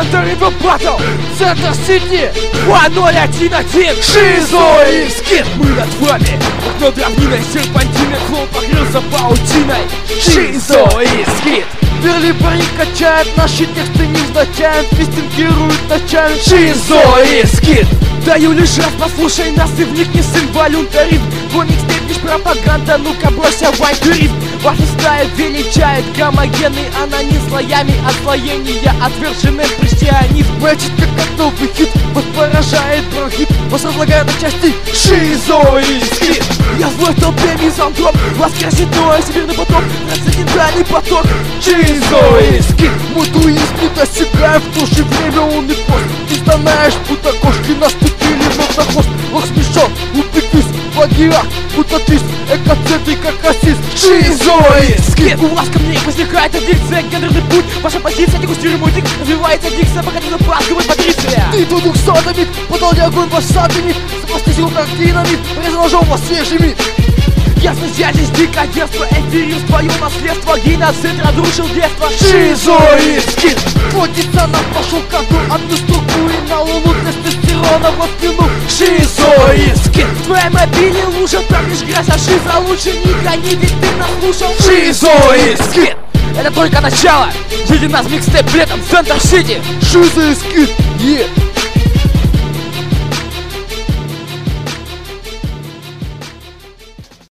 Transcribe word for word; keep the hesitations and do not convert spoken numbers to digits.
Центр Инфо Батл, Центр Сити, два ноль один один, Шизо и Скит. Мы над вами, окно равниной, серпантиной, клоун покрылся паутиной. Шизо и Скит. Верли парень качает, наши тексты невзначай, фистингируют ночами. Шизо и Скит. Даю лишь раз, послушай нас и вникни, сын волюнтаризм. Твой микстейп лишь пропаганда, ну-ка бросься вайнтуризм. Ваша стая величает гомогенный аноним слоями отслоения, отверженный христианизм. Мэтчит как готовый хит, вас поражает бронхит, вас разлагает на части. Шизо и Скит. Я злой в толпе мизантроп, воскресит твой северный поток, трансцендентальный поток. Шизо и Скит. Мой туист не достигает, в то же время он и пост. Ты знаешь, будто кошки наступили вновь на хвост. Лох смешон, упекусь, плагиат, будто твист, экоцентрик как расист. Шизо и Скит. У вас ко мне возникает аддикция, гендерный путь. Ваша позиция дегустируемый дик, развивается дикция, пока не запаскивает Патриция. Ты тут двух садомит, подал ли огонь ваш садомит, запастись картинами, резал ножом вас свежими. Ясно, я здесь дикодерство, эфирил твое наследство, геноцид разрушил детство. Шизо и Скит. Твой диссонанс пошел ко дну, одну структуру и на луну тестостерона воткнул. Шизо и Скит. В твоей мобиле лужа, там лишь грязь, а шиза лучше не гони, ведь ты нас слушал. Шизо и Скит. Это только начало. Жди нас микстейп летом в Центр Сити. Шизо и Скит. Yeah.